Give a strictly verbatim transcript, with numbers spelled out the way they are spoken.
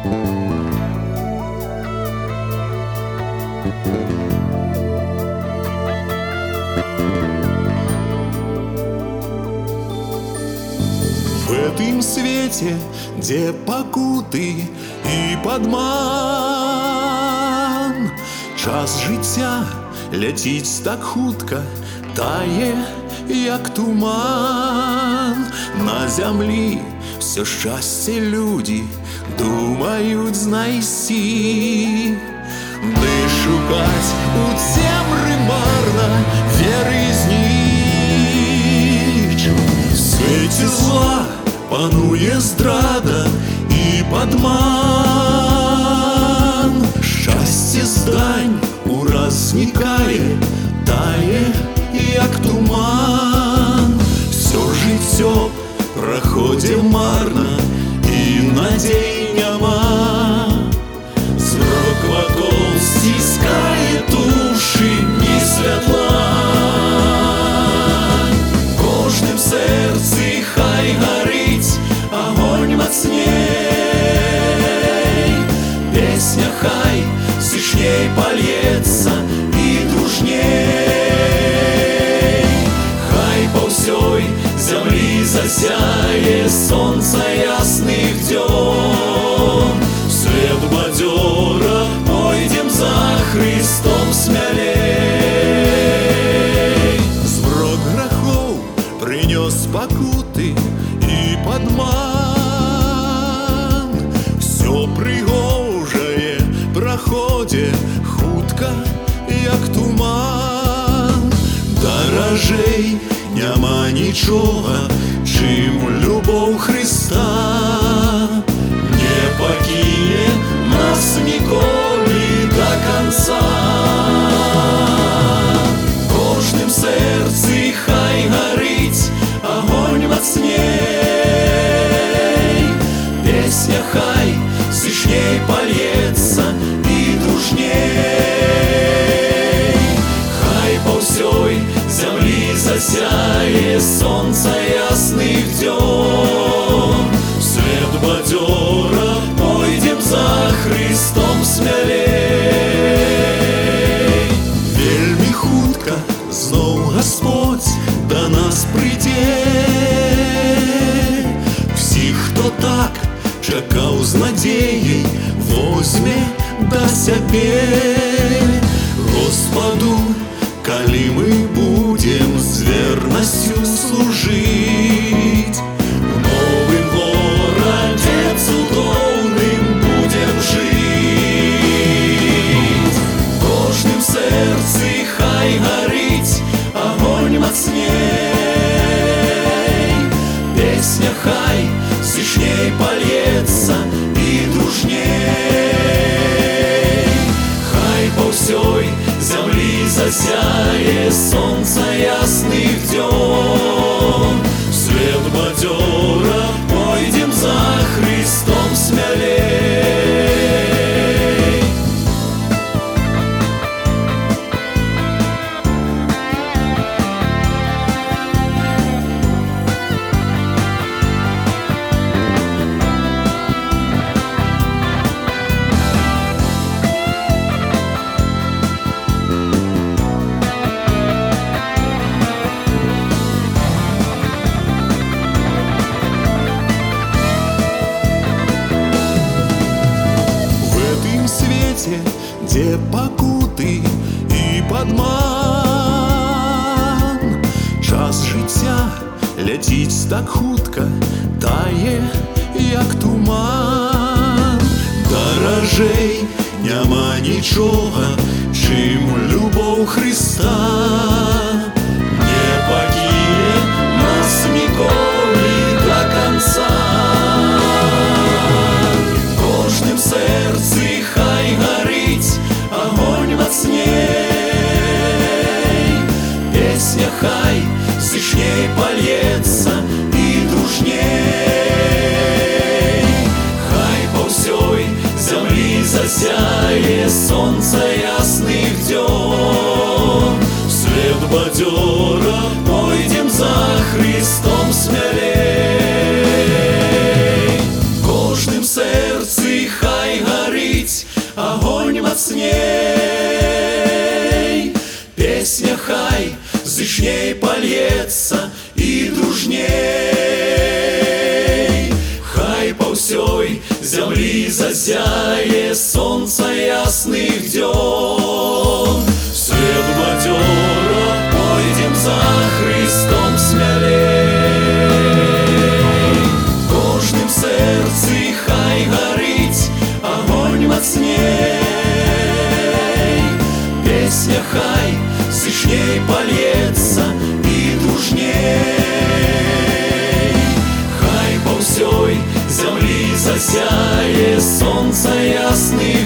В этом свете, где покуты і падман, час життя летить так хутка, тає, як туман. На землі все щастя люди думають знайти, де шукать у темрі марно віри знич. В світі зла панує здрада і падман. Щастя здань ураз зникає, тає, як туман. Все життя проходить марно і надій нема. Змрок вокол стискає душі ні святла. В кожнім серці хай горить огонь мацней. Песня хай сильней польется и дружней. Хай по всей землі засяє сонце ясних днем. Вслед бадьора пойдем за Христом смелей. Змрок грехов принес покуты и падман. Все пригожее проходит хутка, як туман. Дорожей нема нічого, чим любов Христа. Не покине нас ніколи до конца. В кожнім серці хай горить огонь мацней. Песня хай сильней польется и дружней. Хай по всей землі засяє сонце ясних днем. Вслед бадьора пойдем за Христом смелей. Вельми хутка знов Господь до нас прийде. Всіх, хто так чекав з надією, возьме до себе. Господу, коли мы будем с верностью служить, в новом городе цудовным будем жить. В кожнім серці хай горить огонь мацней. Песня хай сильней польется и дружней. Хай по всей землі засяє сонце ясних днем. Вслед бадьора пойдем за Христом смелей. Где покуты і падман. Час життя летить так хутка, тає, як туман. Дорожей нема нічого, чим любов Христа. Не покине нас ніколи до конца. В кожнім серці хай горить огонь мацней. Песня хай сильней польется и дружней. Хай по всей землі засяє сонце ясних днем. Вслед зычней польецца і дружней. Хай па ўсёй зямлі зазяе сонца ясных дзён. След бадзёра пойдзем за Христом смялей. В кожным сэрцы хай гарыць агонь мацней. Песня хай зычней польецца і дружней. Хай па ўсёй зямлі зазяе сонца ясных